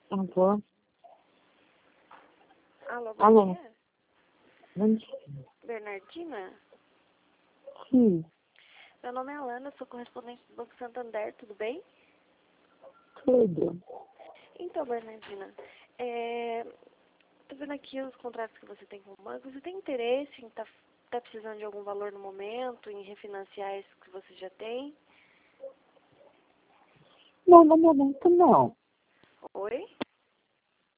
Alô? Alô, bom Alô? dia. Bom dia. Bernardina? Sim, Meu nome é Alana, sou correspondente do Banco Santander, tudo bem? tudo. Então, Bernardina, tô vendo aqui os contratos que você tem com o banco. Você tem interesse em tá precisando de algum valor no momento, em refinanciar esses que você já tem? Não, no momento não. Oi?